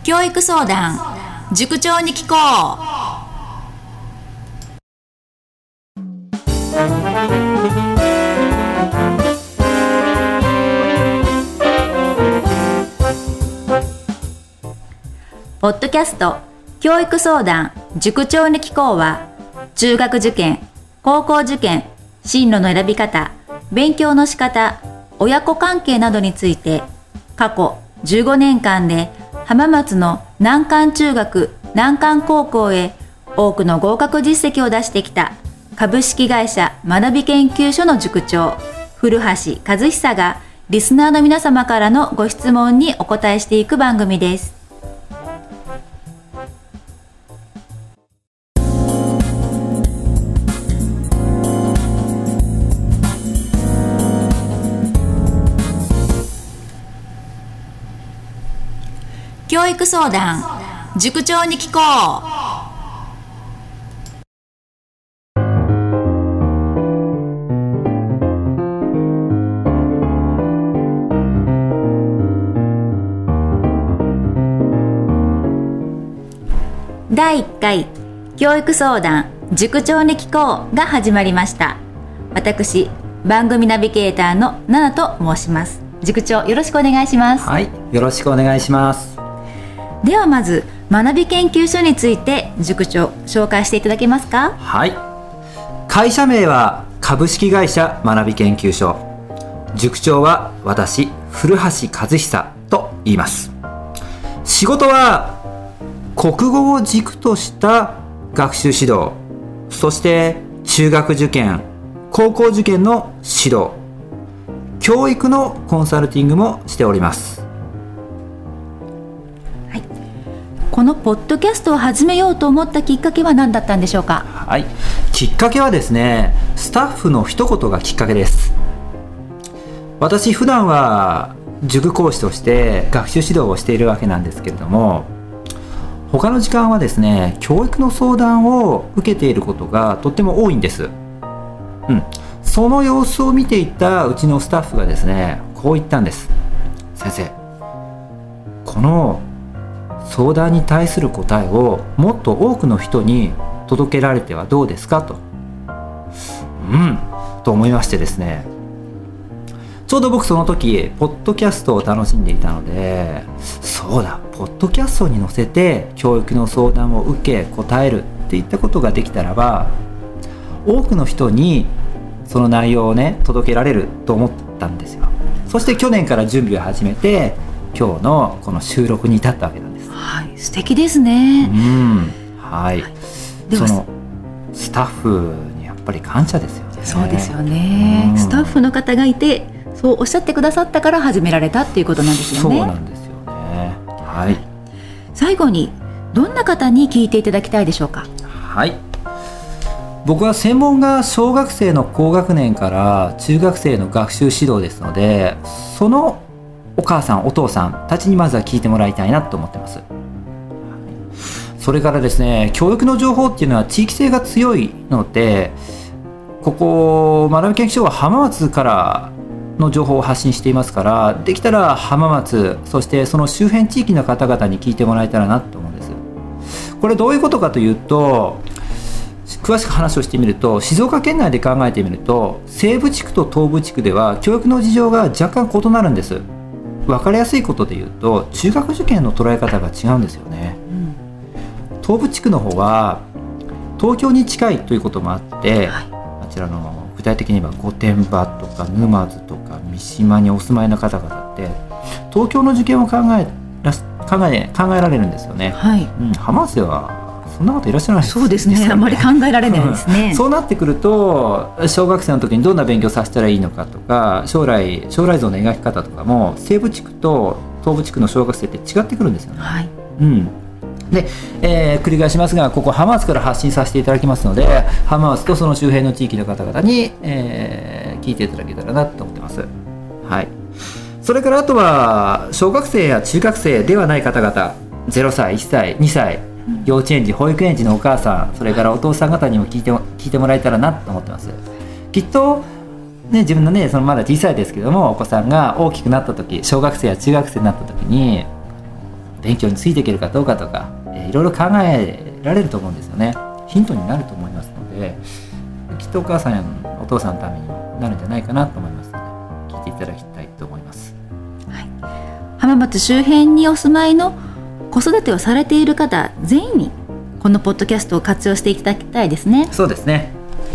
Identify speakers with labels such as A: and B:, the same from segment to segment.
A: 教育相談塾長に聞こポッドキャスト教育相談塾長に聞こうは、中学受験、高校受験、進路の選び方、勉強の仕方、親子関係などについて、過去15年間で浜松の難関中学、難関高校へ多くの合格実績を出してきた株式会社学び研究所の塾長、古橋和久がリスナーの皆様からのご質問にお答えしていく番組です。教育相談塾長に聞こう。第1回教育相談塾長に聞こうが始まりました。私、番組ナビゲーターのナナと申します。塾長、よろしくお願いします。
B: はい、よろしくお願いします。
A: ではまず学び研究所について塾長紹介していただけますか？
B: はい、会社名は株式会社学び研究所、塾長は私古橋和久と言います。仕事は国語を軸とした学習指導、そして中学受験、高校受験の指導、教育のコンサルティングもしております。
A: このポッドキャストを始めようと思ったきっかけは何だったんでしょうか？
B: はい、きっかけはですね、スタッフの一言がきっかけです。私普段は塾講師として学習指導をしているわけなんですけれども、他の時間はですね、教育の相談を受けていることがとっても多いんです。その様子を見ていたうちのスタッフがですね、こう言ったんです。先生、この相談に対する答えをもっと多くの人に届けられてはどうですかと。と思いましてですね、ちょうど僕その時ポッドキャストを楽しんでいたので、そうだ、ポッドキャストに載せて教育の相談を受け答えるっていったことができたらば、多くの人にその内容をね届けられると思ったんですよ。そして去年から準備を始めて、今日のこの収録に至ったわけなんです。
A: はい、素敵ですね。
B: はい、そのスタッフにやっぱり感謝ですよね。
A: そうですよね。スタッフの方がいて、そうおっしゃってくださったから始められたっていうことなんですよね。
B: そうなんですよね。はい。
A: 最後にどんな方に聞いていただきたいでしょうか？
B: はい。僕は専門が小学生の高学年から中学生の学習指導ですので、そのお母さんお父さんたちにまずは聞いてもらいたいなと思ってます。それからですね、教育の情報っていうのは地域性が強いので、ここ学び研究所は浜松からの情報を発信していますから、できたら浜松、そしてその周辺地域の方々に聞いてもらえたらなと思うんです。これどういうことかというと、詳しく話をしてみると、静岡県内で考えてみると、西部地区と東部地区では教育の事情が若干異なるんです。分かりやすいことで言うと、中学受験の捉え方が違うんですよね。東部地区の方は東京に近いということもあって、あちらの具体的に言えば御殿場とか沼津とか三島にお住まいの方々って東京の受験を考えられるんですよね。浜松ではそんなこといらっしゃらないですよね。
A: そうですね、あまり考えられないですね。
B: そうなってくると、小学生の時にどんな勉強させたらいいのかとか、将来像の描き方とかも西部地区と東部地区の小学生って違ってくるんですよね。で、繰り返しますが、ここ浜松から発信させていただきますので、浜松とその周辺の地域の方々に、聞いていただけたらなと思ってます。はい。それからあとは小学生や中学生ではない方々、0歳、1歳、2歳、幼稚園児、保育園児のお母さん、それからお父さん方にも聞いてもらえたらなと思ってます。きっとね、自分のね、そのまだ小さいですけども、お子さんが大きくなった時、小学生や中学生になった時に勉強についていけるかどうかとか、いろいろ考えられると思うんですよね。ヒントになると思いますので、きっとお母さんやお父さんのためにもなるんじゃないかなと思いますので、聞いていただきたいと思います。
A: はい、浜松周辺にお住まいの子育てをされている方全員にこのポッドキャストを活用していただきたいですね。
B: そうですね。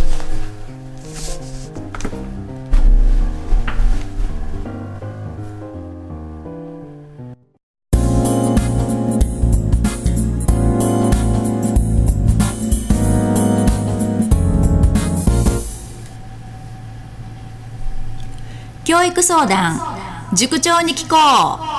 A: 教育相談塾長に聞こう。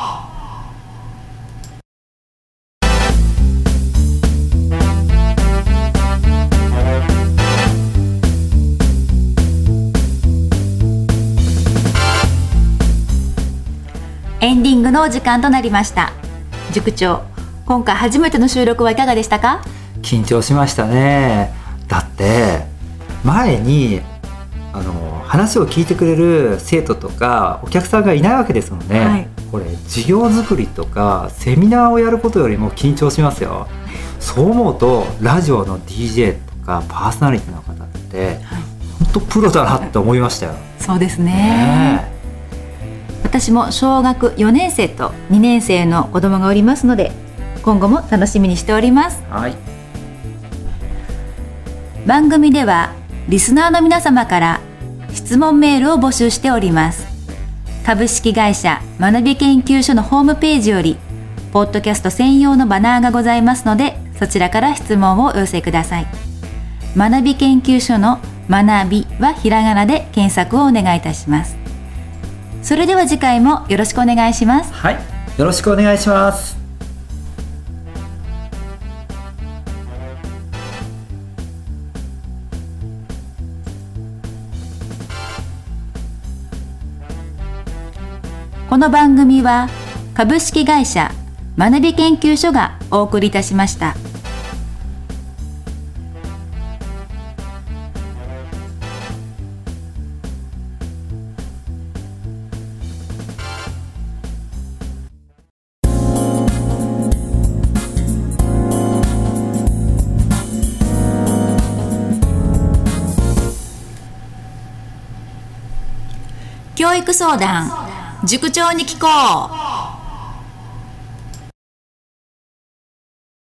A: エンディングのお時間となりました。塾長、今回初めての収録はいかがでしたか？
B: 緊張しましたね。だって前に話を聞いてくれる生徒とかお客さんがいないわけですもんね、はい、これ授業作りとかセミナーをやることよりも緊張しますよ。そう思うとラジオの DJ とかパーソナリティの方って、はい、本当プロだなって思いましたよ。
A: そうですね。私も小学4年生と2年生の子供がおりますので、今後も楽しみにしております、
B: はい、
A: 番組ではリスナーの皆様から質問メールを募集しております。株式会社学び研究所のホームページよりポッドキャスト専用のバナーがございますので、そちらから質問をお寄せください。学び研究所の学びはひらがなで検索をお願いいたします。それでは次回もよろしくお願いします。
B: はい、よろしくお願いします。
A: この番組は株式会社学び研究所がお送りいたしました。教育相談塾長に聞こう。